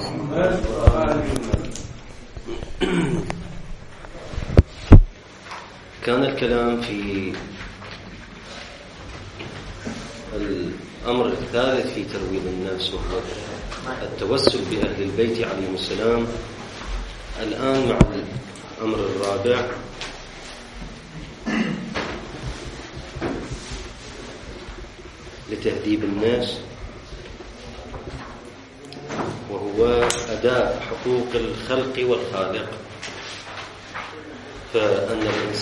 كان الكلام في الأمر الثالث في ترويض النفس وهو التوسل بأهل البيت عليهم السلام. الآن مع الأمر الرابع لتهذيب الناس، وهو أداء حقوق الخلق والخالق. فإن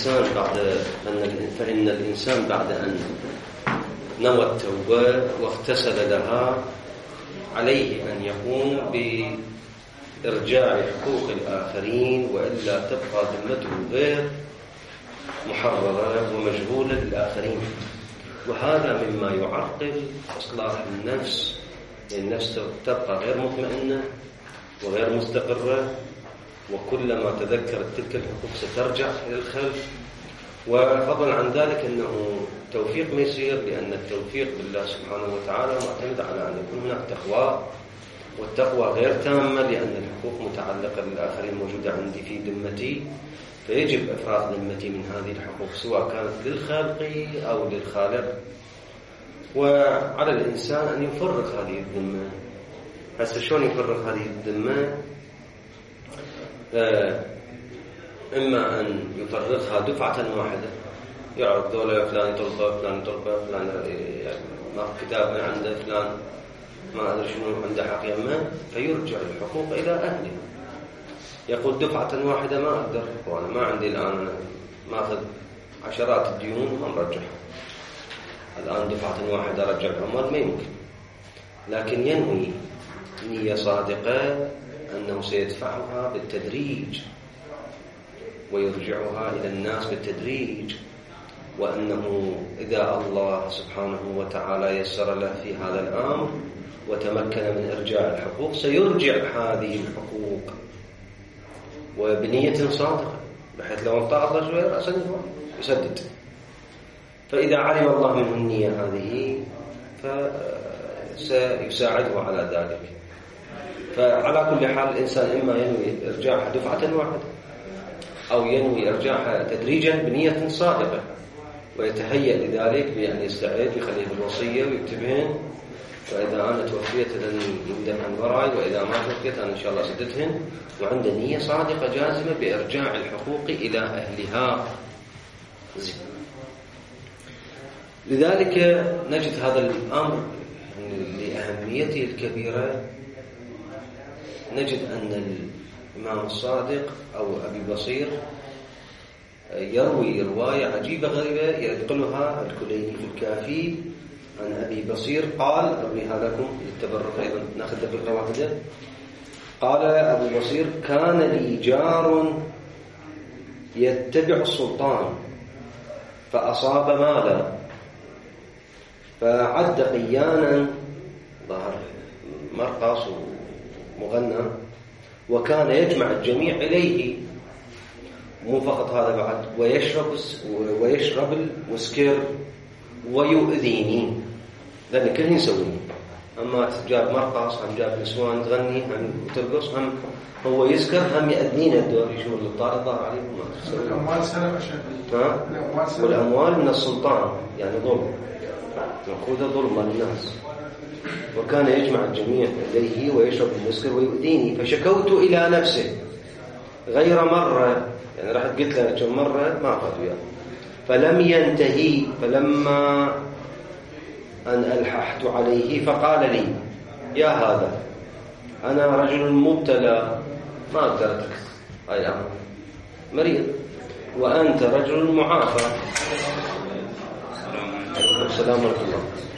الإنسان بعد أن نوى التوبة واغتسل لها عليه أن يقوم بإرجاع حقوق الآخرين، وإلا تبقى ذمته غير محررة ومجهولة للآخرين. وهذا مما يعرقل إصلاح النفس، النفس تبقى غير مطمئنة وغير مستقرة، وكلما تذكرت تلك الحقوق سترجع إلى الخلف. وفضلا عن ذلك أنه توفيق ما يصير، لأن التوفيق بالله سبحانه وتعالى معتمد على أن يكون هناك تقوى، والتقوى غير تامة لأن الحقوق متعلقة بالآخرين موجودة عندي في ذمتي، فيجب إفراغ ذمتي من هذه الحقوق سواء كانت للخالق أو للخالق. وعلى الإنسان أن يفرغ هذه الذمة. هسه شلون يفرغ هذه الذمة؟ إما أن يفرغها دفعة واحدة، يعرف دولة فلان طلبة فلان طلبة فلان ما كتاب من عنده فلان ما أدري شنو عنده حق يمه، فيرجع الحقوق إلى أهله. يقول دفعة واحدة ما أقدر، وأنا ما عندي الآن، أنا ماخذ عشرات الديون ما مرجعها الآن دفعة واحدة أرجع الأموال ما يمكن. لكن ينوي نية صادقة أنه سيدفعها بالتدريج ويرجعها إلى الناس بالتدريج، وأنه إذا الله سبحانه وتعالى يسر له في هذا الأمر وتمكن من إرجاع الحقوق سيرجع هذه الحقوق وبنية صادقة، بحيث لو انطأ الله شوية رأسا يسدد. فإذا علم الله منه النية هذه فسيساعده على ذلك. فعلى كل حال الإنسان إما ينوي إرجاعها دفعة واحدة أو ينوي إرجاعها تدريجا بنية صادقة، ويتهيأ لذلك بأن يستعد يخليه بالوصية ويكتبهن، وإذا أنا توفيت لن يمدحن وراي، وإذا ما توفيت أنا إن شاء الله سددهن، وعنده نية صادقة جازمة بإرجاع الحقوق إلى أهلها. لذلك نجد هذا الأمر لأهميته الكبيرة. نجد أن الإمام الصادق أو أبي بصير يروي رواية عجيبة غريبة ينقلها الكليني في الكافي عن أبي بصير قال، أرويها لكم للتبرك أيضا نأخذ بالقواعد. قال أبو بصير: كان لي جار يتبع السلطان فأصاب مالا فعد قيانا، ظهر مرقص ومغنى، وكان يجمع الجميع إليه، مو فقط هذا بعد، ويشرب المسكر ويؤذيني، لأن كلهم يسويني. أما جاب مرقص، هم جاب نسوان تغني، هم ترقص، هم هو يسكر، هم يأذينا الدور يشوف الطارق ظهر عليهم. الأموال سلب أشد، والأموال من السلطان يعني ظلم، مأخوذة ظلم للناس. وكان يجمع الجميع إليه ويشرب المسكر ويؤذيني، فشكوت إلى نفسه غير مرة، يعني رحت قلت له كم مرة ما أخذ وياه، فلم ينتهي. فلما أن ألححت عليه فقال لي: يا هذا أنا رجل مبتلى ما أقدر أترك أي أمر، مريض، وأنت رجل معافى. السلام عليكم.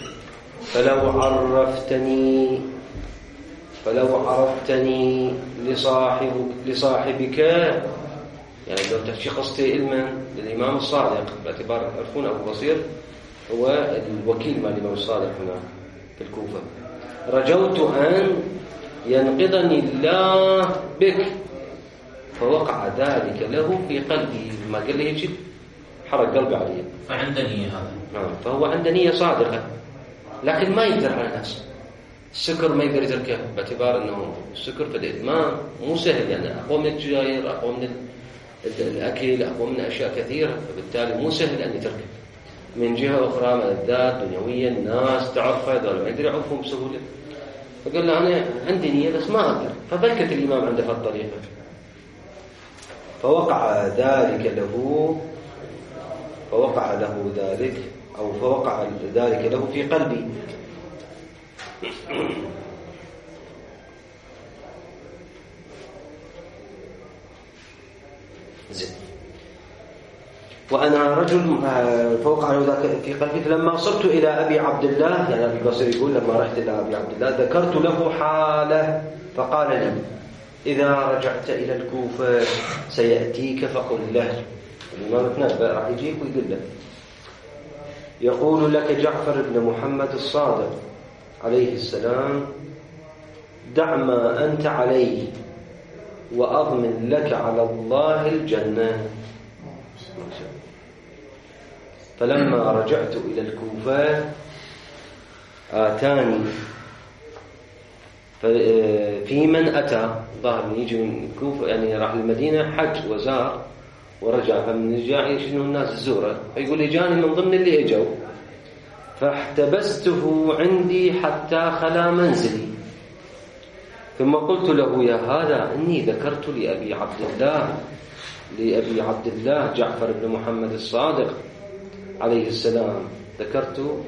فلو عرفتني لصاحبك، يعني لو تشخصتي علما للإمام الصادق، باعتبار عرفون أبو بصير هو الوكيل مع الإمام الصادق هنا في الكوفة، رجوت أن ينقذني الله بك. فوقع ذلك له في قلبي، ما قال لي يجب حرق قلبي عليه. فعنده نية هذا. فهو عنده نية صادقة، لكن ما يقدر على نفسه. السكر ما يقدر يتركه باعتبار أنه السكر في الإدمان مو سهل، يعني أقوى من السجاير، أقوى من الأكل، أقوى من أشياء كثيرة، فبالتالي مو سهل أن يتركه. من جهة أخرى ملذات دنيوية الناس تعرفها، هذول ما يقدر يعرفهم بسهولة. فقال له أنا عندي نية بس ما أقدر، فبركة الإمام عنده هالطريقة. فوقع ذلك له في قلبي. زين. وأنا رجل فوقع له ذلك في قلبي. فلما صرت إلى أبي عبد الله، يعني أبي بصير يقول لما رحت إلى أبي عبد الله ذكرت له حاله فقال لي إذا رجعت إلى الكوفة سيأتيك فقل له. الإمام تنبأ راح يجيك ويقول له يقول لك جعفر بن محمد الصادق عليه السلام دع ما أنت عليه وأضمن لك على الله الجنة. فلما رجعت إلى الكوفة آتاني في من أتى، ظهر يجي من الكوفة يعني راح المدينة حج وزار ورجع، فمن رجع شنو الناس الزورة، فيقول لي جاني من ضمن اللي اجوا، فاحتبسته عندي حتى خلا منزلي. ثم قلت له يا هذا إني ذكرت لأبي عبد الله جعفر بن محمد الصادق عليه السلام، ذكرته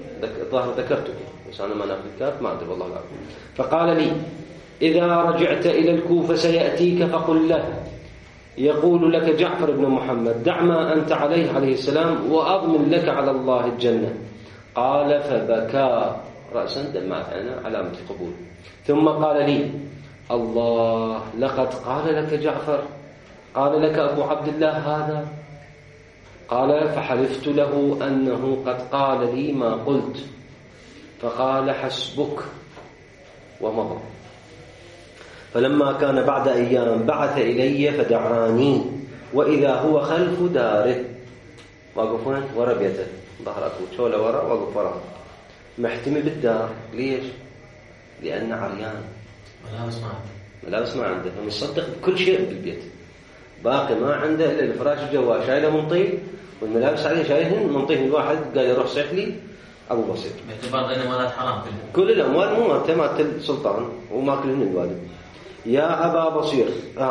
بس أنا ما ناخذ الكتاب ما أدري والله العظيم. فقال لي إذا رجعت إلى الكوفة سيأتيك فقل له يقول لك جعفر بن محمد دع ما أنت عليه السلام وأضمن لك على الله الجنة. قال فبكى رأسا دمعت أنا علامة القبول. ثم قال لي الله لقد قال لك جعفر، قال لك أبو عبد الله هذا؟ قال فحلفت له أنه قد قال لي ما قلت. فقال حسبك ومضى. فلما كان بعد أيام بعث إلي فدعاني وإذا هو خلف داره، واقف وين؟ ورا بيته، ظهر أكو شولة ورا، واقف ورا محتمي بالدار. ليش؟ لأنه عريان، ملابس ما عنده، فمصدق بكل شيء بالبيت، باقي ما عنده إلا الفراش الجوال شايله من طين والملابس عليه شايلهن من طين. الواحد قال يروح صيح لي أبو بصير باعتبار أن مالات حرام كل الأموال مو مالت السلطان وما كلهن الوالد. يا أبا بصير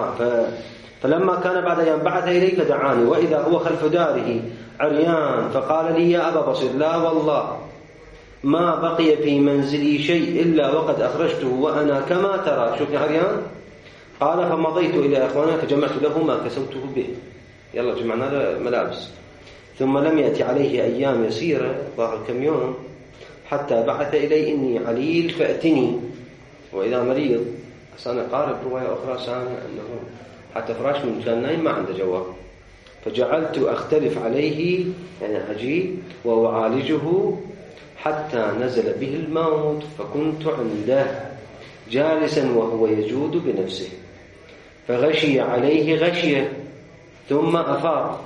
فلما كان بعد أيام بعث إلي فدعاني وإذا هو خلف داره عريان. فقال لي يا أبا بصير لا والله ما بقي في منزلي شيء إلا وقد أخرجته وأنا كما ترى. شوفني عريان. قال فمضيت إلى أخوانا فجمعت له ما كسوته به، يلا جمعنا له ملابس. ثم لم يأتي عليه أيام يسيرة، ظهر كم يوم، حتى بعث إلي إني عليل فأتني وإذا مريض. أنا قارب رواية أخرى سامع أنه حتى فراش من كان نايم ما عنده جواب. فجعلت أختلف عليه يعني أجي وأعالجه حتى نزل به الموت، فكنت عنده جالسا وهو يجود بنفسه، فغشي عليه غشية ثم أفاق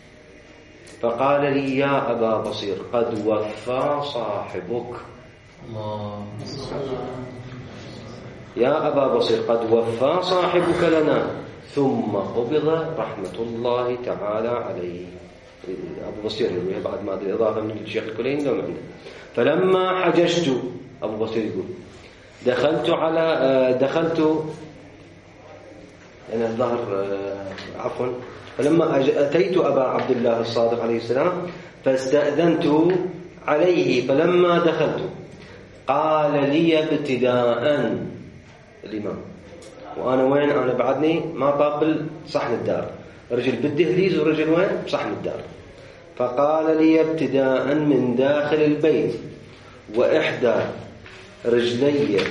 فقال لي يا أبا بصير قد وفى صاحبك. يا أبا بصير قد وفى صاحبك لنا. ثم قبض رحمة الله تعالى عليه. أبو بصير يقول بعد ما أدري إضافة من الشيخ الكليني لو عنده. فلما حججت أبو بصير يقول دخلت يعني الظهر عفوا. فلما أتيت أبا عبد الله الصادق عليه السلام فاستأذنت عليه. فلما دخلت قال لي ابتداء الإمام وأنا وين؟ أنا بعدني ما طابل صحن الدار، رجل بالدهليز ورجل وين؟ صحن الدار. فقال لي ابتداء من داخل البيت وإحدى رجلي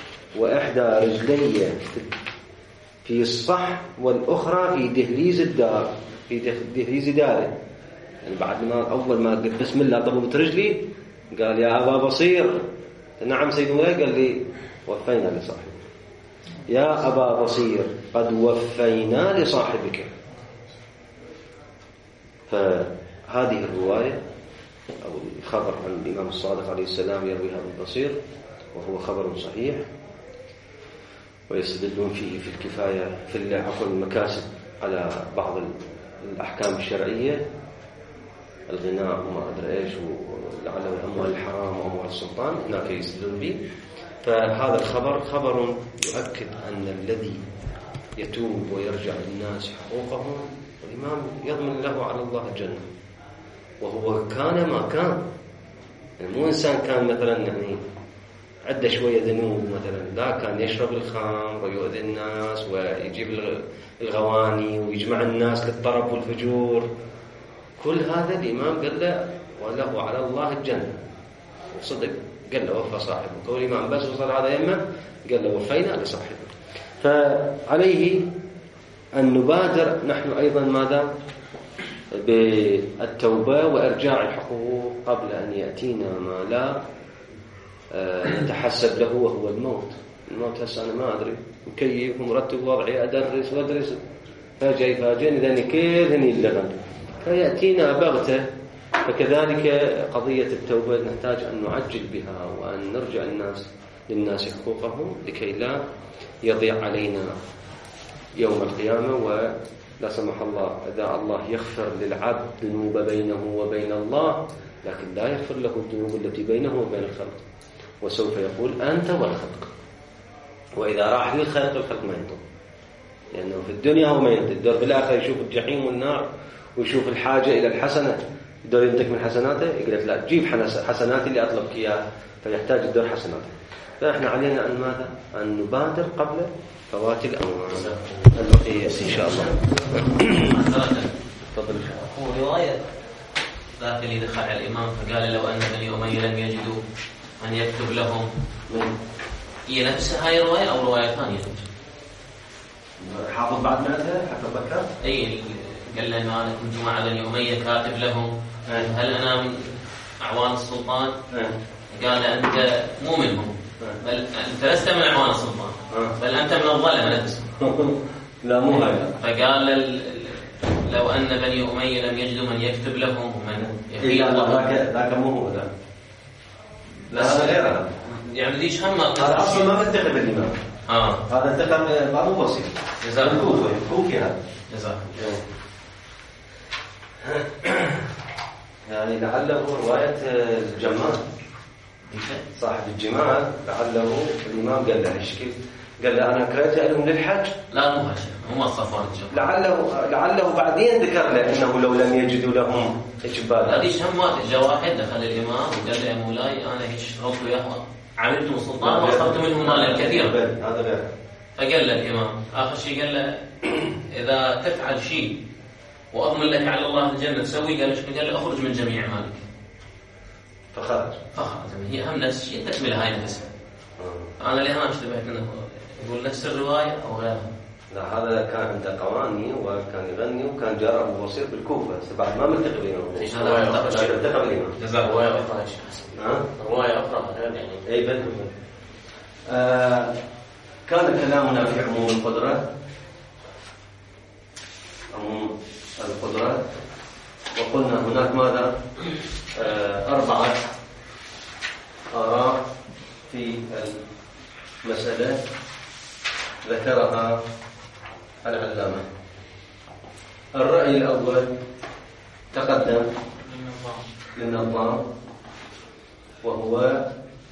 في الصح والأخرى في دهليز الدار، في دهليز داره. يعني بعد ما أول ما قلت بسم الله طببت رجلي قال يا أبا بصير نعم سيد مولاي. قال لي وفينا لصاحبك يا أبا بصير قد وفينا لصاحبك. فهذه الرواية أو الخبر عن الإمام الصادق عليه السلام يرويها ابن بصير وهو خبر صحيح، ويستدلون فيه في الكفاية في عفوا المكاسب على بعض الأحكام الشرعية، الغناء وما أدري إيش ولعله أموال الحرام وأموال السلطان، هناك يستدلون به. فهذا الخبر خبر يؤكد أن الذي يتوب ويرجع للناس حقوقهم الإمام يضمن له على الله الجنة، وهو كان ما كان، يعني مو إنسان كان مثلا يعني عنده شوية ذنوب مثلا، لا، كان يشرب الخمر ويؤذي الناس ويجيب الغواني ويجمع الناس للطرب والفجور. كل هذا الإمام قال له وله على الله الجنة، وصدق قال له وفى صاحبه. قول الإمام بس وصل هذا يمه قال له وفينا لصاحبه. فعليه أن نبادر نحن أيضا ماذا؟ بالتوبة وإرجاع الحقوق قبل أن يأتينا ما لا نتحسب له، وهو الموت. الموت هسه أنا ما أدري، مكيف ومرتب وضعي، أدرس وأدرس، فجأة يفاجئني ذني كل هني اللغن فيأتينا بغتة. فكذلك قضية التوبة نحتاج أن نعجل بها وأن نرجع للناس حقوقهم لكي لا يضيع علينا يوم القيامة. ولا سمح الله إذا الله يغفر للعبد ذنوب بينه وبين الله، لكن لا يغفر له الذنوب التي بينه وبين الخلق، وسوف يقول أنت والخلق. وإذا راح للخلق الخلق ما ينطق، لأنه في الدنيا هو ما ينطق، في الآخر يشوف الجحيم والنار ويشوف الحاجة إلى الحسنة، يدور ينتك من حسناته، يقول لك لا تجيب حسناتي اللي أطلبك إياها، فيحتاج يدور حسناته. فإحنا علينا أن ماذا؟ أن نبادر قبل فوات الأوان. البقية إن شاء الله. تفضل. هو رواية ذاك اللي دخل على الإمام فقال لو أن بني أمية لم يجدوا أن يكتب لهم، هي نفسها هاي الرواية أو رواية ثانية؟ حافظ بعد معناتها حافظ بكر. أي قال له أنا كنت مع بني أمية كاتب لهم، هل أنا من أعوان السلطان؟ قال أنت مو منهم، بل أنت لست من أعوان السلطان، بل أنت من الظلمة نفسهم. لا مو هاي. فقال لو أن بني أمية لم يجدوا من يكتب لهم ومن يحيي الله. ذاك مو هو ذا. لا هذا غير هذا. يعني ليش هم هذا أصلا ما بتخبر الإمام. هذا انتخب بعض بسيط. جزاك الله. كوفي هذا. جزاك. يعني لعله رواية الجمال صاحب الجمال، لعله الإمام قال له الشكل، قال له أنا قرأت لهم للحج. لا مو هاشم، هم صفوان الجمال. لعله بعدين ذكر له إنه لو لم يجدوا لهم إجبال. ليش هم مات جاء واحد دخل الإمام وقال له يا مولاي أنا هيك شربت وياه عملتم السلطان وأخذت منهم مالا كثيرا. هذا غير. فقال له الإمام آخر شيء قال له إذا تفعل شيء وأضمن لك على الله الجنة تسوي، قال له أخرج من جميع مالك. فخرج. هي أهم نفس الشيء تكمل هاي نفسها. أنا لها اشتبهت منه، يقول نفس الرواية أو غيرها. لا هذا كان عنده قواني وكان يغني وكان جار أبو بصير بالكوفة، بعد ما ملتقي بينهم. إيش هذا؟ ملتقي بينهم. جزاك رواية أخرى. رواية أخرى يعني. أي بل. كان كلامنا في عموم القدرة. عموم القدرة، وقلنا هناك ماذا؟ 4 آراء في المسألة ذكرها العلامة. الرأي الأول تقدم للنظام، وهو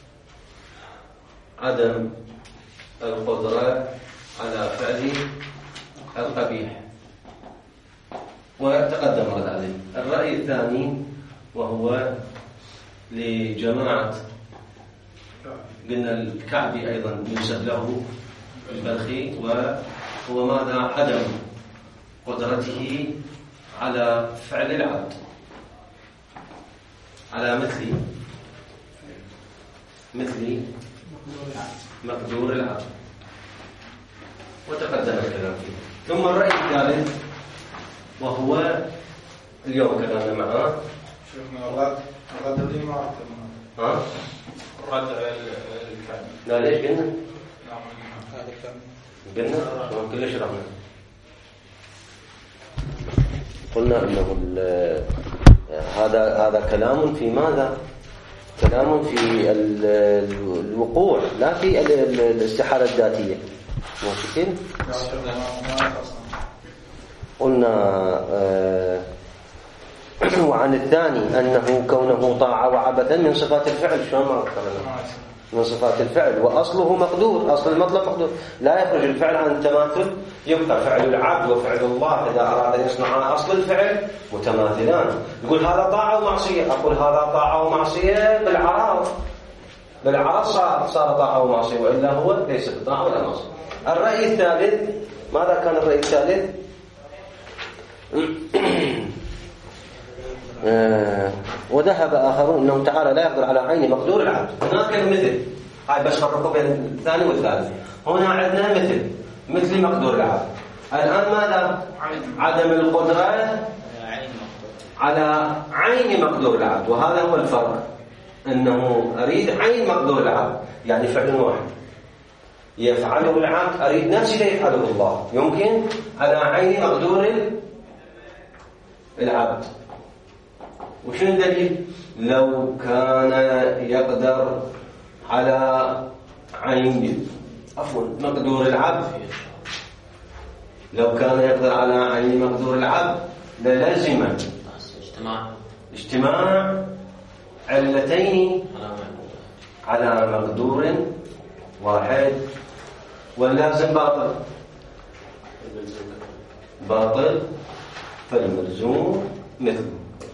عدم القدرة على فعل القبيح، وتقدم هذا عليه. الرأي الثاني وهو لجماعة قلنا الكعبي أيضا يوسف له البلخي، وهو ماذا؟ عدم قدرته على فعل العبد على مثل مقدور العبد، وتقدم الكلام فيه. ثم الرأي الثالث وهو اليوم كلامنا معاه شيخنا الرد الإمام. الرد على الكلام. لا ليش قلنا؟ نعم هذا الكلام قلنا كل شرحنا. قلنا انه هذا كلام في ماذا؟ كلام في الوقوع لا في الاستحالة الذاتية. موافقين؟ قلنا وعن الثاني أنه كونه طاعة وعبثا من صفات الفعل. شلون ما ذكرنا؟ من صفات الفعل، وأصله مقدور. أصل المطلب مقدور، لا يخرج الفعل عن التماثل. يبقى فعل العبد وفعل الله إذا أراد أن يصنع أصل الفعل متماثلان. يقول هذا طاعة ومعصية، أقول هذا طاعة ومعصية بالعرض صار طاعة ومعصية، وإلا هو ليس بطاعة ولا معصية. الرأي الثالث، ماذا كان الرأي الثالث؟ وذهب آخرون أنه تعالى لا يقدر على عين مقدور العبد. هناك المثل، هاي بس فرقوا بين الثاني والثالث. هنا عندنا مثل مقدور العبد. الآن ماذا؟ عدم القدرة على عين مقدور العبد، وهذا هو الفرق. أنه أريد عين مقدور العبد، يعني فعل واحد يفعله العبد، أريد نفس اللي يفعله الله، يمكن على عين مقدور العبد. وشنو الدليل؟ لو كان يقدر على عين مقدور العبد، لو كان يقدر على عين مقدور العبد للزم اجتماع علتين على مقدور واحد، واللازم باطل فالملزوم مثله.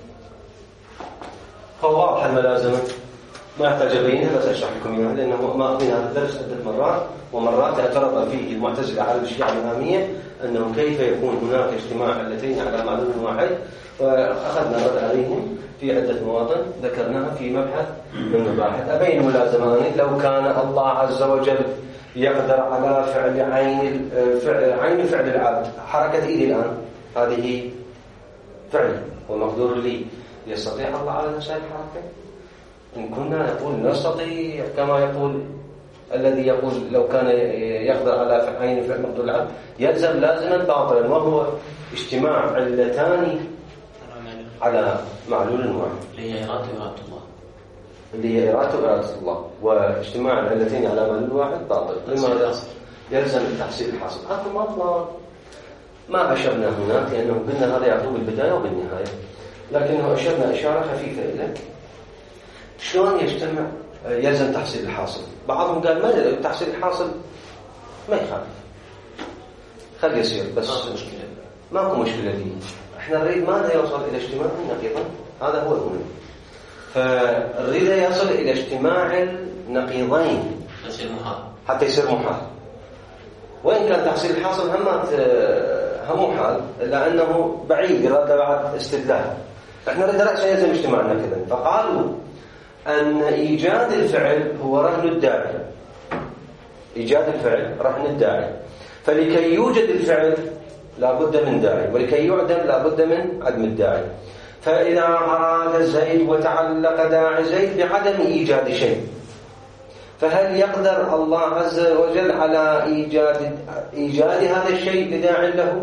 فواضح الملازمة، ما يحتاج أبينها، بس أشرح لكم إياها لأنه ما أخذنا هذا الدرس عدة مرات، ومرات اعترض فيه المعتزلة على الشيعة الإمامية أنه كيف يكون هناك اجتماع علتين على معلول واحد، وأخذنا رد عليهم في عدة مواطن ذكرناها في مبحث من مباحث. أبين ملازمان لو كان الله عز وجل يقدر على فعل عين فعل العبد، حركة إيدي الآن هذه فعل ومقدور لي، يستطيع الله على نفس الحركة؟ إن كنا نقول نستطيع كما يقول الذي يقول لو كان يقدر على عين فعل مقدور العبد، يلزم لازما باطلا، وهو اجتماع علتان على معلول واحد، اللي هي إرادة الله، اللي هي إرادة الله، واجتماع العلتين على معلول واحد باطل. لماذا؟ يلزم التحصيل الحاصل. هذا مطلب ما أشرنا هناك لأنه قلنا هذا يعطوه بالبداية وبالنهاية، لكنه أشرنا إشارة خفيفة إليه. شلون يجتمع يلزم تحصيل الحاصل؟ بعضهم قال ما التحصيل الحاصل ما يخالف، خلي يصير، بس ماكو مشكلة دي. احنا نريد ماذا يوصل إلى اجتماع النقيضين، هذا هو المهم. فالريد يصل إلى اجتماع النقيضين حتى يصير محال، وإن كان تحصيل الحاصل هم محال لأنه بعيد إرادة بعد استدلال. احنا نريد رأسا يلزم اجتماع النقيضين، فقالوا أن إيجاد الفعل هو رهن الداعي. إيجاد الفعل رهن الداعي، فلكي يوجد الفعل لا بد من داعي، ولكي يعدم لا بد من عدم الداعي. فإذا أراد زيد وتعلق داعي زيد بعدم إيجاد شيء، فهل يقدر الله عز وجل على إيجاد هذا الشيء بداعي له؟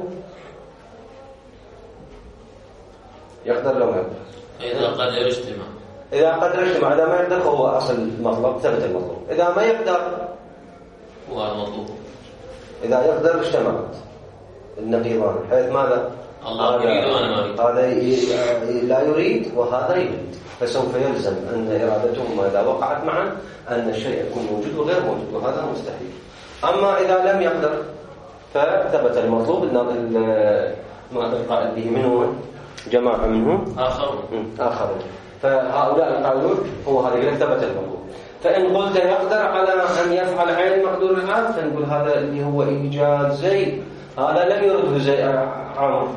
يقدر لو ما يقدر؟ إذا قدر اجتماع، إذا قدر اجتماع. إذا ما يقدر هو أصل المطلب، ثبت المطلوب. إذا ما يقدر هو المطلوب. إذا يقدر اجتمعت النقيضان، حيث ماذا؟ الله يريد وأنا أريد. هذا لا يريد وهذا يريد، فسوف يلزم أن إرادتهما إذا وقعت معا أن الشيء يكون موجود وغير موجود، وهذا مستحيل. أما إذا لم يقدر فثبت المطلوب. ما القائل به منهم جماعة منهم آخرون، فهؤلاء القائلون هو هذا ثبت المطلوب. فإن قلت يقدر على أن يفعل عين مقدور العبد، فنقول هذا اللي هو إيجاد زيد، هذا لم يرده زي عمرو،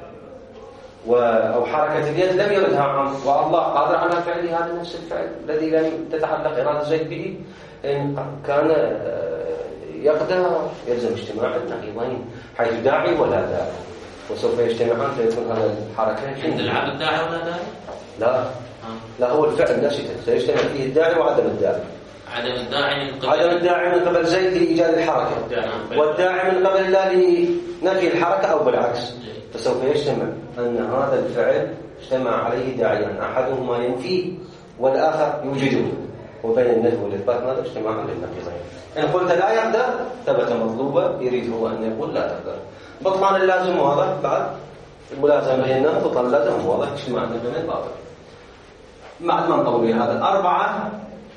أو حركة اليد لم يردها عمرو، والله قادر على فعل هذا نفس الفعل الذي لم تتعلق إرادة زيد به. إن كان يقدر يلزم اجتماع النقيضين حيث داعي ولا داعي، وسوف يجتمعان فيكون هذا الحركة. عند العبد داعي ولا داعي؟ لا هو الفعل نفسه سيجتمع فيه الداعي وعدم الداعي. عدم الداعي من قبل زيد لإيجاد الحركة، والداعي من قبل الله لنفي الحركة أو بالعكس. فسوف يجتمع أن هذا الفعل اجتمع عليه داعيان، أحدهما ينفيه والآخر يوجده، وبين النفي والإثبات ماذا؟ اجتماع للنقيضين. إن قلت لا يقدر ثبت مطلوبا، يريد هو أن يقول لا تقدر. بطلان اللازم واضح، بعد الملازمة بيننا بطلان اللازم واضح، اجتماع النقيضين باطل. بعد ما انطلوا هذا 4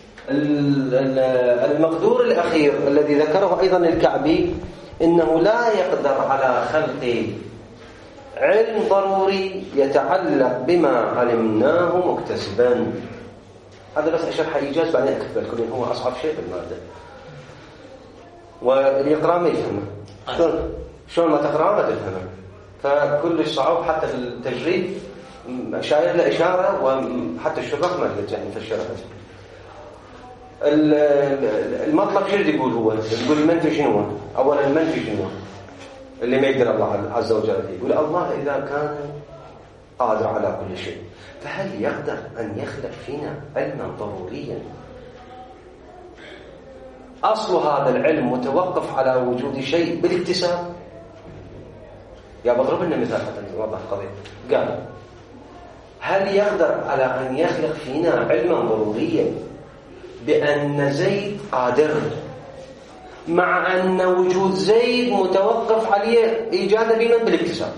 المقدور الأخير الذي ذكره أيضا الكعبي، إنه لا يقدر على خلق علم ضروري يتعلق بما علمناه مكتسبا. هذا بس أشرح إيجاز بعدين أكتب لكم، هو أصعب شيء بالمادة واللي يقرأ ما يفهمه. شلون ما تقرأ ما تفهمه، فكل صعوب حتى في التجريد شاير له إشارة، وحتى الشراح ما يقدر يعني في الشرح. المطلب شو يقول؟ هو يقول المنفي شنو؟ أولا المنفي شنو اللي ما يقدر الله عز وجل فيه؟ يقول الله إذا كان قادر على كل شيء، فهل يقدر أن يخلق فينا علما ضروريا أصل هذا العلم متوقف على وجود شيء بالاكتساب؟ يا بضرب لنا مثال حتى نوضح القضية. قال هل يقدر على أن يخلق فينا علما ضروريا بأن زيد قادر، مع أن وجود زيد متوقف عليه إيجادا بمن؟ بالاكتساب.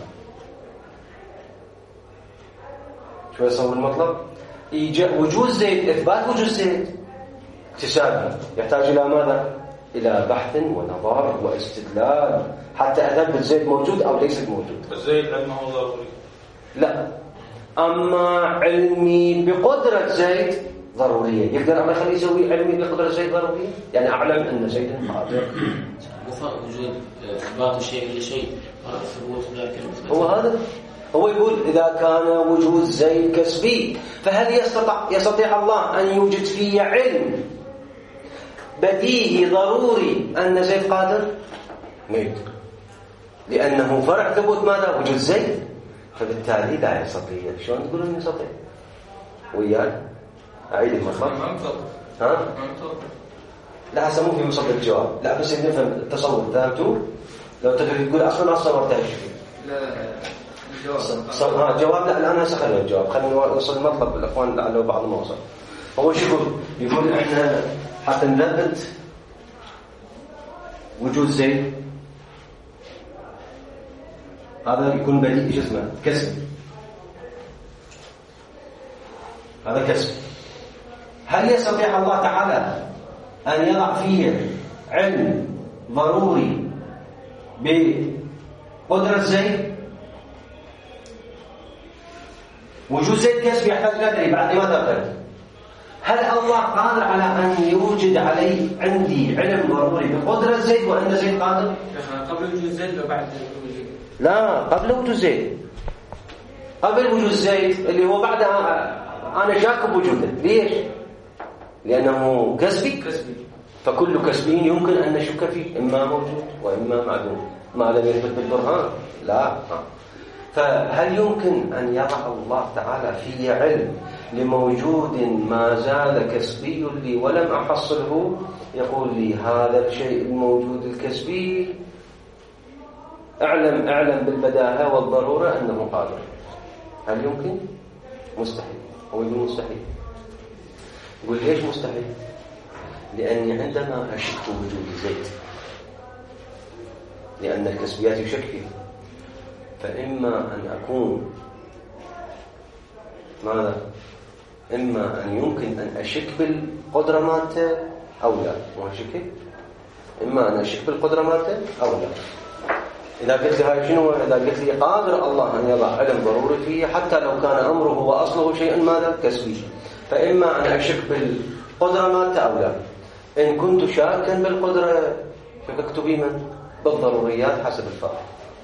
شو يصور المطلب؟ وجود زيد، إثبات وجود زيد اكتسابي يحتاج إلى ماذا؟ إلى بحث ونظر واستدلال حتى أثبت زيد موجود أو ليس موجود. الزيد علمه ضروري؟ لا، أما علمي بقدرة زيد ضرورية. يقدر الله يخليه يسوي علمي بقدرة زيد ضرورية؟ يعني أعلم أن زيد قادر. وجود إثبات شيء لشيء ثبوت ذلك المثبت. هو هذا هو يقول إذا كان وجود زيد كسبي، فهل يستطيع الله أن يوجد فيه علم بديهي ضروري أن زيد قادر؟ ما يقدر، لأنه فرع ثبوت ماذا؟ وجود زيد، فبالتالي لا يستطيع. شلون تقولون إنه يستطيع؟ وياك أعيد المطلب. ها؟ لا هسه مو في مصدر الجواب، لا بس نفهم التصور. فهمتوا؟ لو تقدر تقول أصلا ما صورتها شيء. لا الجواب. جواب لا الآن هسه خلينا الجواب، خلينا نوصل المطلب الأخوان لعله بعض ما وصل. هو شو يقول إحنا حتى نثبت وجود زيد، هذا يكون بديهي جسمه كسب، هذا كسب. هل يستطيع الله تعالى أن يضع فيه علم ضروري بقدرة زيد؟ وجود زيد كسب يحتاج قدري بعد لماذا قدر؟ هل الله قادر على أن يوجد علي عندي علم ضروري بقدرة زيد وأن زيد قادر؟ قبل وجود زيد وبعد وجود؟ لا، قبل وجود زيد. قبل وجود زيد اللي هو بعدها أنا شاك بوجوده. ليش؟ لأنه كسبي. فكل كسبي يمكن أن نشك فيه، إما موجود وإما معدوم، ما لم يثبت بالبرهان. لا. فهل يمكن أن يضع الله تعالى في علم لموجود ما زال كسبي لي ولم أحصله، يقول لي هذا الشيء الموجود الكسبي أعلم بالبداهة والضرورة أنه قادر؟ هل يمكن؟ مستحيل. هو يقول مستحيل. يقول ليش مستحيل؟ لأني عندما أشك وجود زيد، لأن الكسبيات يشك فيه، فإما أن أكون ماذا؟ إما أن يمكن أن أشك بالقدرة مالته أو لا. وأشك إما أن أشك بالقدرة مالته أو لا. إذا قلت لي هاي شنو؟ إذا قلت لي قادر الله أن يضع علم ضروري فيه حتى لو كان أمره وأصله شيء ماذا؟ كسبي، فإما أن أشك بالقدرة مالته أو لا. إن كنت شاكا بالقدرة شككت بمن؟ بالضروريات حسب الفرع.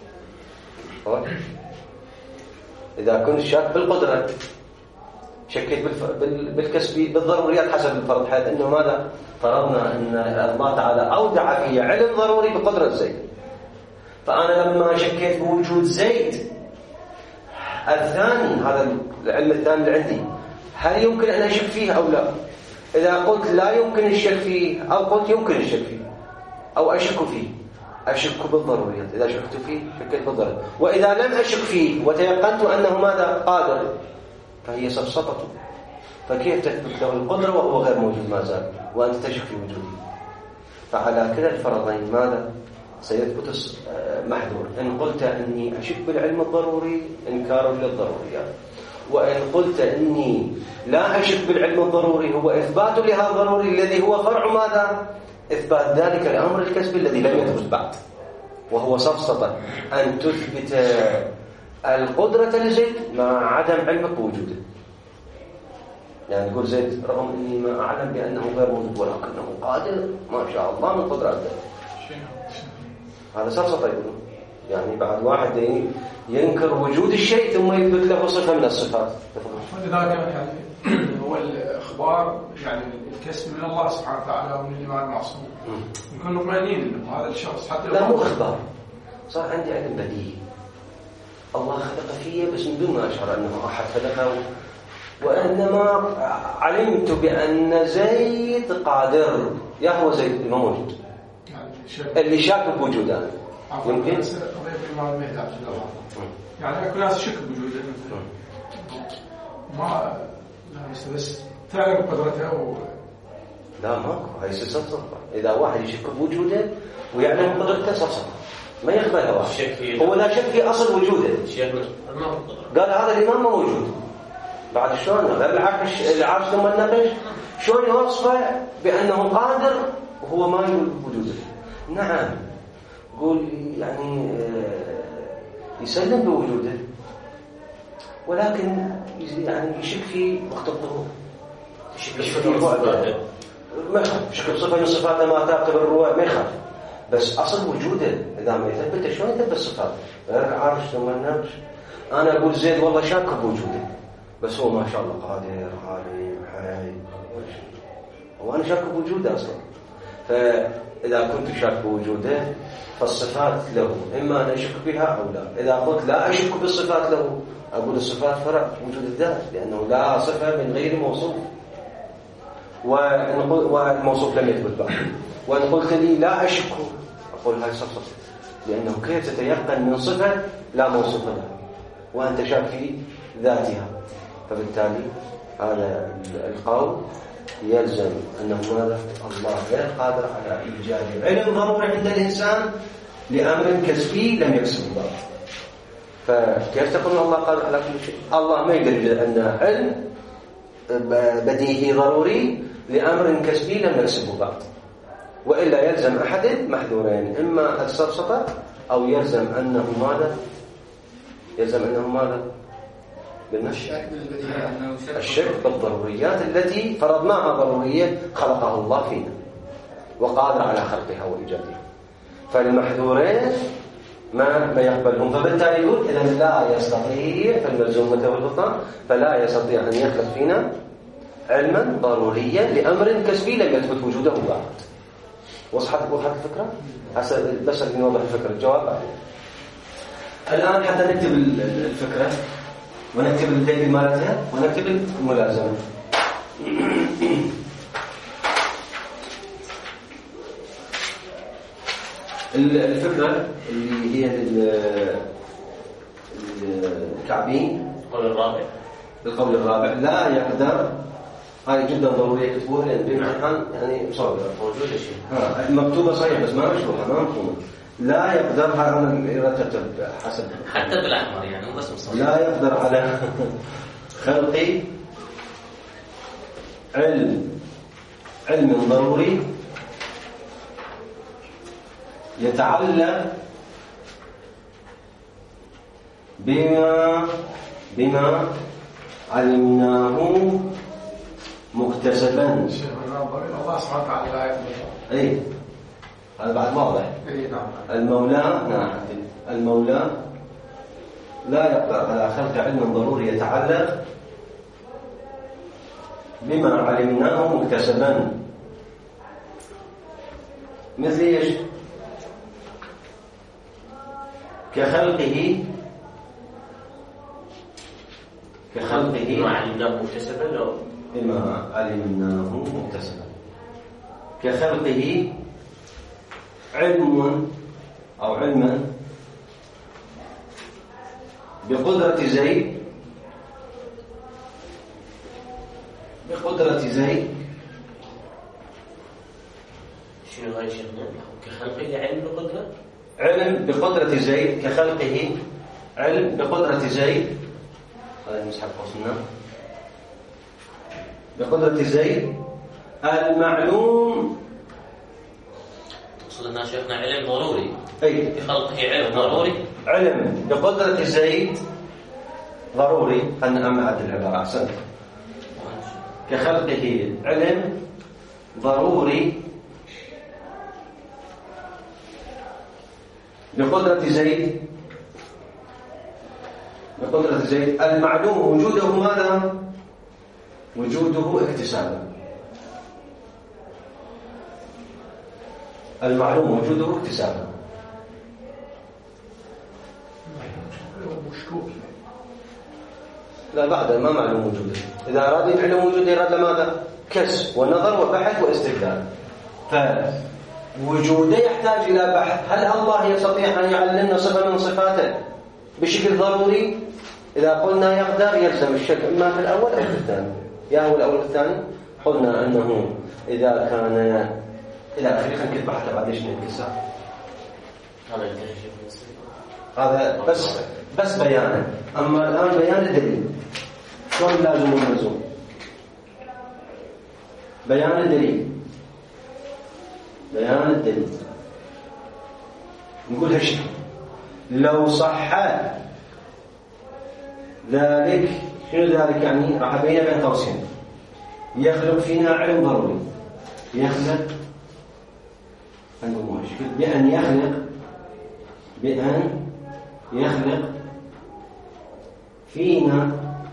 إذا كنت شاك بالقدرة شكيت بالكسبي بالضروريات حسب الفرض، حيث أنه ماذا؟ فرضنا أن الله تعالى أودع فيه علم ضروري بقدرة زيد. فأنا لما شكيت بوجود زيد الثاني، هذا العلم الثاني اللي عندي، هل يمكن أن أشك فيه أو لا؟ إذا قلت لا يمكن الشك فيه أو قلت يمكن الشك فيه أو أشك فيه، أشك بالضروريات. إذا شكت فيه شكيت بالضروريات، وإذا لم أشك فيه وتيقنت أنه ماذا؟ قادر، فهي سبسطة. فكيف تثبت له القدرة وهو غير موجود ما زال وأنت تشك في وجوده؟ فعلى كلا الفرضين ماذا سيثبت محذور؟ إن قلت أني أشك بالعلم الضروري إنكار للضروريات، وإن قلت أني لا أشك بالعلم الضروري هو إثبات لهذا الضروري الذي هو فرع ماذا؟ إثبات ذلك الأمر الكسبي الذي لم يثبت بعد، وهو سفسطة أن تثبت القدرة لزيد مع عدم علمك بوجوده. يعني يقول زيد رغم أني ما أعلم بأنه غير موجود ولكنه قادر ما شاء الله من قدرته، هذا سفسطة يقولون. يعني بعد واحد ينكر وجود الشيء ثم يثبت له صفة من الصفات. ولذلك يعني هو الإخبار يعني الكسب من الله سبحانه وتعالى ومن الإيمان المعصوم نكون مطمئنين إنه هذا الشخص حتى لا مو إخبار، صار عندي علم بديهي الله خلق فيه بس من دون ما أشعر أنه أحد خلقه، وإنما علمت بأن زيد قادر. يا هو زيد اللي ما موجود اللي شاك بوجوده يمكن يعني اكو ناس شك بوجوده ما بس تعلم قدرته لا ماكو. هاي سفسطة. إذا واحد يشك بوجوده ويعلم قدرته سفسطة ما يقبلها واحد. هو لا شك في أصل وجوده. قال هذا الإمام ما موجود بعد شلون؟ غير العرش ثم النقش شلون يوصفه بأنه قادر وهو ما يوجد وجوده؟ نعم قول يعني يسلم بوجوده ولكن يعني يشك في وقت الظهور، يشك في بعده ما يخاف، يشك بصفة من صفاته ما تعتبر الرواية ما يخاف، بس أصل وجوده إذا ما يثبت شلون يثبت صفاته؟ غير العرش ثم النقش. أنا أقول زيد والله شاك بوجوده بس هو ما شاء الله قادر عالم حي وأنا شاك بوجوده أصلا. فإذا كنت شاك بوجوده فالصفات له إما أن أشك بها أو لا. إذا قلت لا أشك بالصفات له أقول الصفات فرع وجود الذات لأنه لا صفة من غير موصوف والموصوف لم يثبت بعد. وإن قلت لي لا أشك أقول هاي صفة لأنه كيف تتيقن من صفة لا موصوف لها وأنت شاك في ذاتها. فبالتالي هذا القول يلزم أنه ماذا؟ الله غير قادر على إيجاد علم ضروري عند الإنسان لأمر كسبي لم يكسبه بعد. فكيف تقول الله قادر على كل شيء؟ الله ما يقدر يوجد عندنا علم بديهي ضروري لأمر كسبي لم يكسبه بعد، وإلا يلزم أحد محذورين، إما السفسطة أو يلزم أنه ماذا؟ يلزم أنه ماذا؟ الشك بالضروريات التي فرضناها ضرورية خلقها الله فينا وقادر على خلقها وإيجادها. فالمحذورين ما يقبلهم. فبالتالي يقول إذا لا يستطيع فالملزوم متى والبطلان فلا يستطيع أن يخلق فينا علما ضروريا لأمر كسبي لم يثبت وجوده بعد. وصحت الفكرة؟ بس نوضح الفكرة الجواب عليه. الآن حتى نكتب الفكرة ونكتب الدليل مالتها ونكتب الملازمة. الفكرة اللي هي الكعبي القول الرابع لا يقدر. هاي جدا ضرورية كتبوها لأن بامتحان يعني مصورة موجودة شيء مكتوبة صحيح بس ما مشروحة ما مفهومة. لا يقدر أنا يرتب حسب حتى بالأحمر يعني بس مصورة. لا يقدر على خلق علم ضروري يتعلق بما علمناه مكتسبا. الله سبحانه وتعالى لا يقدر. اي هذا بعد واضح. المولى لا يقدر على خلق علم ضروري يتعلق بما علمناه مكتسبا. مثل ايش؟ كخلقه ما علمناه مكتسبا لو بما علمناه مكتسبا. كخلقه علم أو علما بقدرة زيد بقدرة زيد. شنو هاي شيخنا؟ كخلقه علم بقدرة؟ علم بقدرة زيد كخلقه، علم بقدرة زيد. هذا نسحب قوسنا. بقدرة زيد المعلوم. تقصد أن شيخنا علم ضروري؟ أي بخلقه علم ضروري؟ علم بقدرة زيد ضروري. خلنا أعدل العبارة أحسنت. كخلقه علم ضروري بقدرة زيد. بقدرة زيد المعلوم وجوده ماذا؟ وجوده اكتسابا. المعلوم وجوده اكتسابا. لا بعد ما معلوم وجوده. إذا أراد يعلم وجوده يراد ماذا؟ كسب ونظر وبحث واستدلال. فوجوده يحتاج إلى بحث. هل الله يستطيع أن يعلمنا صفة من صفاته بشكل ضروري؟ إذا قلنا يقدر يلزم الشك إما في الأول أو في الثاني. يا هو الأول والثاني. قلنا أنه إذا كان إلى آخره. خلينا نكتب حتى بعد إيش ننكسر. هذا بس بيانا. أما الآن بيان الدليل. شلون لازم ونلزم؟ بيان الدليل. بيان الدليل نقول هالشيء. لو صح ذلك. شنو ذلك يعني؟ راح أبين بين قوسين. يخلق فينا علم ضروري. يخلق بأن يخلق فينا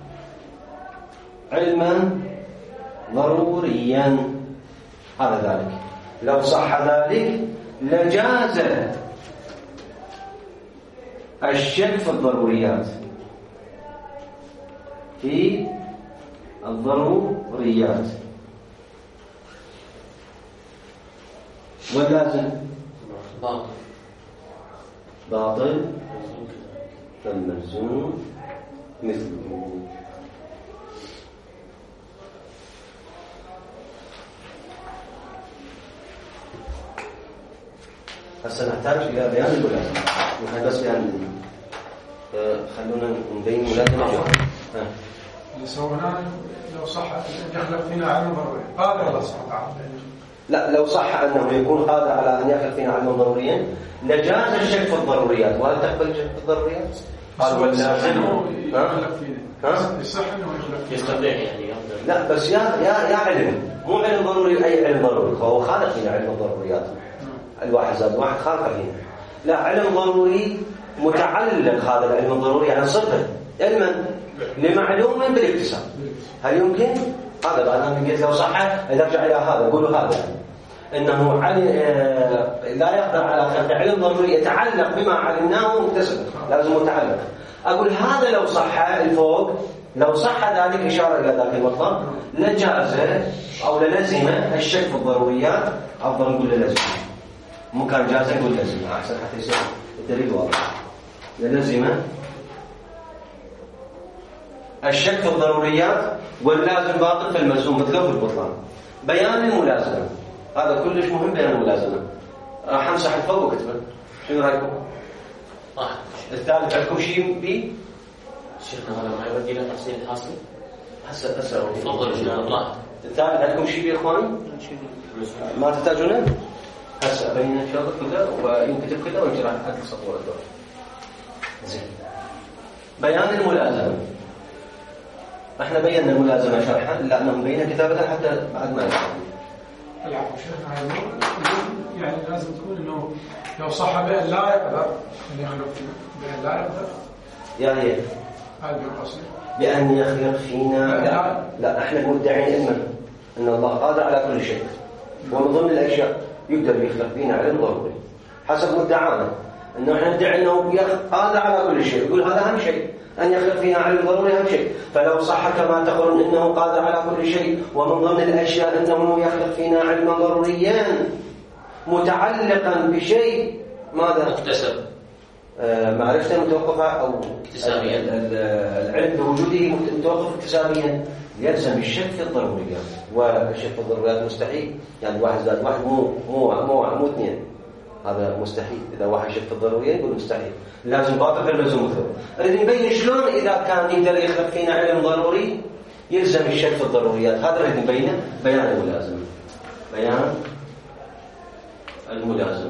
علما ضروريا. هذا ذلك. لو صح ذلك لجاز الشك في الضروريات. في الضروريات واللازم باطل فالملزوم مثله. هسه نحتاج إلى بيان الملازمة. وهذا بس بيان. خلونا نبين ملازمة. اللي سويناه لو صح يخلق فينا علم ضروري قادر الله سبحانه وتعالى. لا لو صح أنه يكون قادر على أن يخلق فينا علما ضروريا لجاز الشك في الضروريات. وهل تقبل الشك في الضروريات؟ قال واللازم يخلق فينا. يصح أنه يخلق فينا. يستطيع يعني. لا بس يا علم. مو علم ضروري أي علم ضروري. فهو خالق فينا علم الضروريات. الواحد زائد واحد خالق فينا. لا علم ضروري متعلق. هذا العلم الضروري يعني صفة علما لمعلوم بالاكتساب. هل يمكن؟ هذا بعد ما قلت لو صح نرجع إلى هذا. قولوا هذا إنه لا يقدر على خلق علم ضروري يتعلق بما علمناه مكتسب. لازم متعلق. أقول هذا لو صح الفوق. لو صح ذلك إشارة إلى ذاك المطلب لجاز أو للزم الشك في الضروريات. أفضل نقول للزم. مو كان جاز نقول لزم أحسن حتى يصير الدليل واضح. للزم الشك في الضروريات واللازم باطل في الملزوم مثله في البطلان. بيان الملازمة هذا كلش مهم. بيان الملازمة راح امسح الفوق وكتبه. شنو رايكم؟ الثالث عندكم شيء بي؟ شيخنا هذا ما يودي الى تحصيل الحاصل. هسه تفضل شيخنا الله. الثالث عندكم شيء بي يا اخواني؟ ما تحتاجونه؟ هسه ابين ان شاء الله كذا وينكتب كذا وانت راح تحط سطور الدور. زين. بيان الملازمة. احنا بينا الملازمة شرحا لأنه مبينة كتابة حتى بعد ما يفهم. العفو شيخنا يعني لازم تقول انه لو صح بأن لا يقدر ان يخلق فينا. بأن لا يقدر يعني ايه؟ هذا القصد. بأن يخلق فينا. لا احنا مدعين علما ان الله قادر على كل شيء. ومن ضمن الاشياء يقدر يخلق فينا علم ضروري حسب مدعانا. انه احنا ندعي انه قادر على كل شيء. يقول هذا اهم شيء أن يخلق فينا علم ضروري أهم شيء. فلو صح كما تقولون إنه قادر على كل شيء ومن ضمن الأشياء أنه يخلق فينا علما ضروريا متعلقا بشيء ماذا؟ مكتسب. معرفة متوقفة أو اكتسابيا. العلم بوجوده متوقف اكتسابيا. يلزم الشك في الضروريات، والشك في الضروريات مستحيل، يعني 1 زائد 1 مو 2، هذا مستحيل. إذا واحد شك في الضروريات يقول مستحيل، لازم باطل غير ملزوم مثله. نريد نبين شلون إذا كان يقدر يخلق فينا علم ضروري يلزم الشك في الضروريات، هذا نريد نبينه. بيان الملازمة، بيان الملازمة.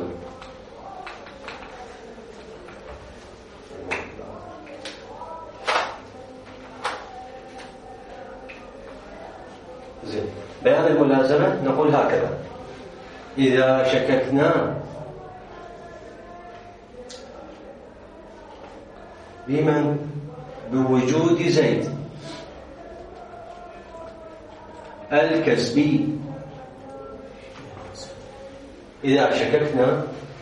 زين، بيان الملازمة نقول هكذا: إذا شككنا بمن بوجود زيد الكسبي، إذا شككنا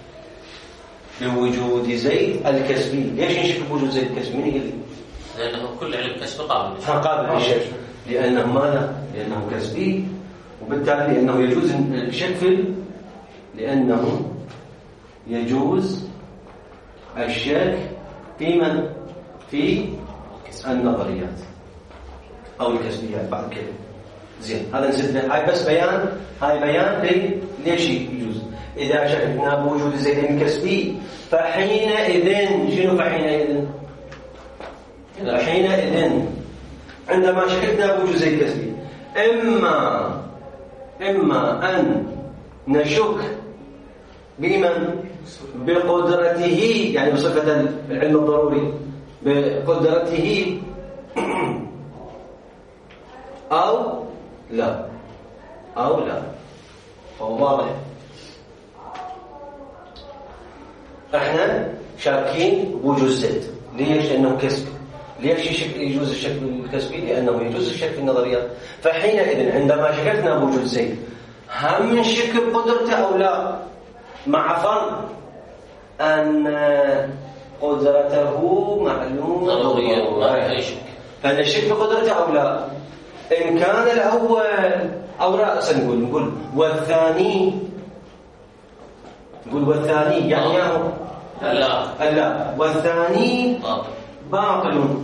بوجود زيد الكسبي. ليش نشك بوجود زيد الكسبي؟ من يقول لي؟ لأنه كل علم كسب قابل للشك. لأنه ماذا؟ لأنه كسبي، وبالتالي لأنه يجوز الشك لأنه يجوز الشك في من؟ في النظريات أو الكسبيات بعد كده. زين، هذا نسده. هاي بس بيان، هاي بيان ليش يجوز. إذا شككنا بوجود زيد الكسبي فحينئذ شنو؟ فحينئذ عندما شككنا بوجود زيد الكسبي إما أن نشك بمن؟ بقدرته، يعني بصفة العلم الضروري بقدرته، أو لا. هو واضح. احنا شاكين بوجود زيد. ليش؟ لأنه كسب. ليش يجوز الشك بالكسبي؟ لأنه يجوز الشك في النظريات. فحينئذ عندما شككنا بوجود زيد هم نشك بقدرته أو لا، مع فرض أن قدرته معلومة ضرورية. فنشك بقدرته أو لا. إن كان الأول أو رأسا نقول والثاني، يعني لا، والثاني باطل.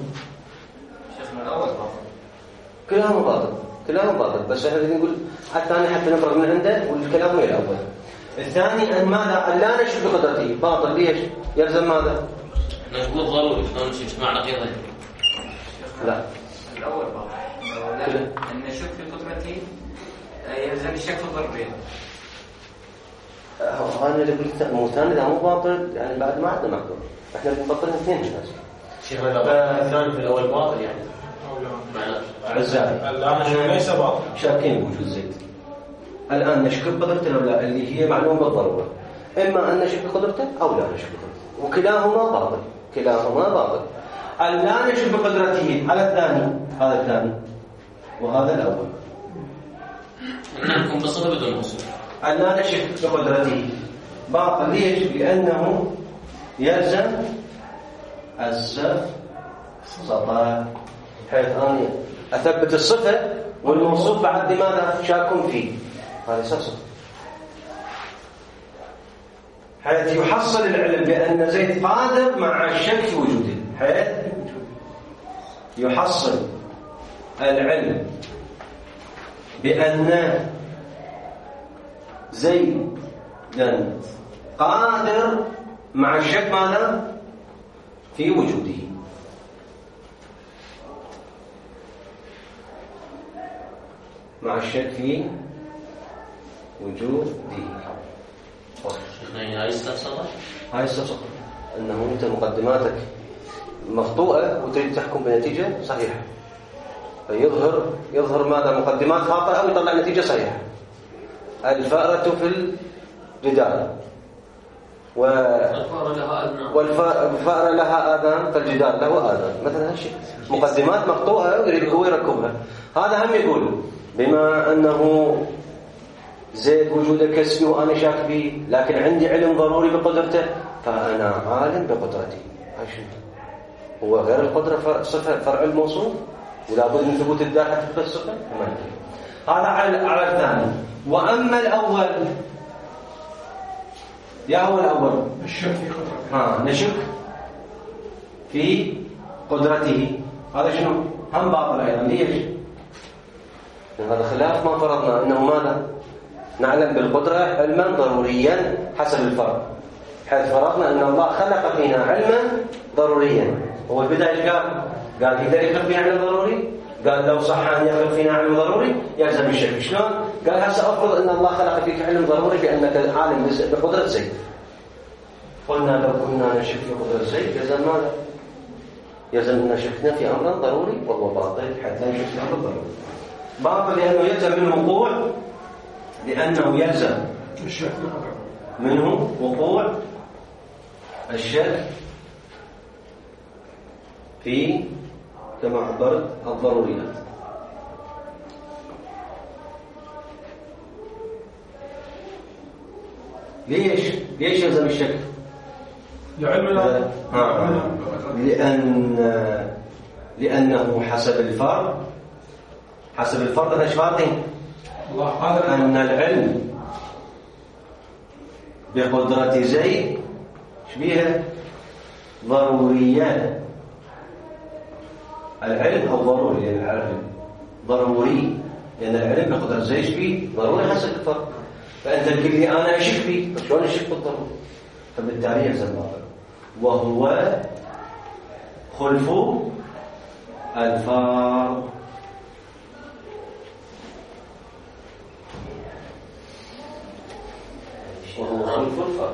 كلام باطل. بس احنا نقول الثاني حتى نفرغ من عنده والكلام غير الأول. الثاني أن ماذا؟ أن لا نشك بقدرته. باطل. ليش؟ يلزم ماذا؟ نقول ضروري. شلون نشك مع نقيضه؟ لا، الأول باطل. أن نشك في قدرته يلزم الشك في الضروريات. أنا اللي قلت مو ثاني، ده مو باطل، يعني بعد ما عندنا معقول. احنا بنبطل اثنين الناس. شيخنا الثاني في الأول باطل يعني. عزائي. الآن ليس باطل. شاكين بوجود زيد. الآن نشك بقدرته أو لا، اللي هي معلومة بالضرورة. إما أن نشك بقدرته أو لا نشك بقدرته، وكلاهما باطل. أن لا نشك بقدرته على الثاني، هذا الثاني وهذا الأول. نحكم بالصفة بدون وصول. أن لا نشك بقدرته باطل. ليش؟ لأنه يلزم الصفة، حيث أنا أثبت الصفة والموصوف بعد لماذا شاك فيه، هذا صفة. حيث يحصل العلم بأن زيد قادر مع الشك في وجوده. حيث يحصل العلم بأن زيد قادر مع الشك ماذا؟ في وجوده. مع الشك في وجوده. هاي استفسر أنه أنت مقدماتك مخطوئة وتريد تحكم بنتيجة صحيحة، فيظهر ماذا؟ مقدمات خاطئة أو يطلع نتيجة صحيحة. الفأرة في الجدار والفأرة لها آذان فالجدار له آذان، مثلا هالشيء. مقدمات مخطوئة ويريد هو يركبها. هذا هم يقول بما أنه زيد وجود كسبي وأنا شاك به، لكن عندي علم ضروري بقدرته، فأنا عالم بقدرتي. هو غير القدرة صفة فرع الموصوف، ولا بد من ثبوت الذات حتى تثبت الصفة. هذا على الثاني. وأما الأول، يا هو الأول الشك في قدرته. نشك في قدرته. هذا شنو؟ هم باطل أيضا. ليش؟ هذا خلاف ما فرضنا أنه ماذا؟ نعلم بالقدرة علما ضروريا حسب الفرض، حيث فرضنا أن الله خلق فينا علما ضروريا. هو البداية قال إذا يخلق فينا علم ضروري، قال لو صح أن يخلق فينا علم ضروري يلزم الشك. شلون؟ قال هسه أفرض أن الله خلق فيك علم ضروري بأنك عالم بقدرة زيد. قلنا لو كنا نشك في قدرة زيد يلزم ماذا؟ يلزم أن شكنا في أمر ضروري وهو باطل حتى نشك في أمر ضروري. باطل لأنه يلزم منه وقوع، لأنه يلزم منه وقوع الشك في كما عبرت الضروريات. ليش يلزم الشك؟ لأنه حسب الفرض أنا شفاطين أن العلم بقدرة زيد شبيهة ضرورية. العلم أو ضروري، لأن العلم ضروري لأن العلم بقدرة زيد شبيه ضروري حسب الفرض. فأنت تقول لي أنا أشك فيه، شلون أشك بالضروري؟ فبالتالي يلزم الفرض، وهو خلف الفرض. وهو خلف الفرض.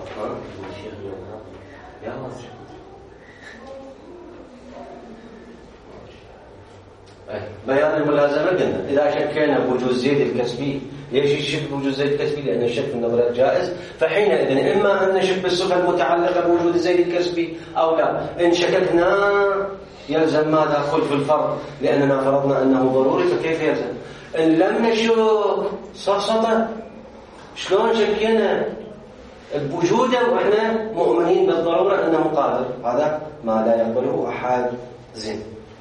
يا الله بيان الملازمة قلنا إذا شكينا بوجود زيد الكسبي. ليش الشك بوجود زيد الكسبي؟ لأن الشك في النظريات جائز. فحينئذ إما أن نشك بالصفة المتعلقة بوجود زيد الكسبي أو لا. إن شككنا يلزم ماذا؟ خلف الفرض، لأننا فرضنا أنه ضروري، فكيف يلزم؟ إن لم نشك صفصفة. شلون شكينا بوجوده وإحنا مؤمنين بالضرورة أنه قادر؟ هذا ما لا يقبله أحد. زين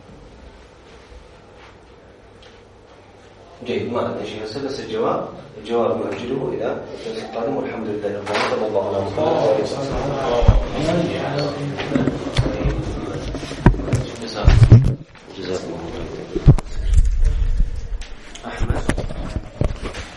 جيد، ما عندنا شيء هسه، بس الجواب نؤجله إلى الدرس القادم، والحمد لله رب العالمين. صلى الله عليه وسلم.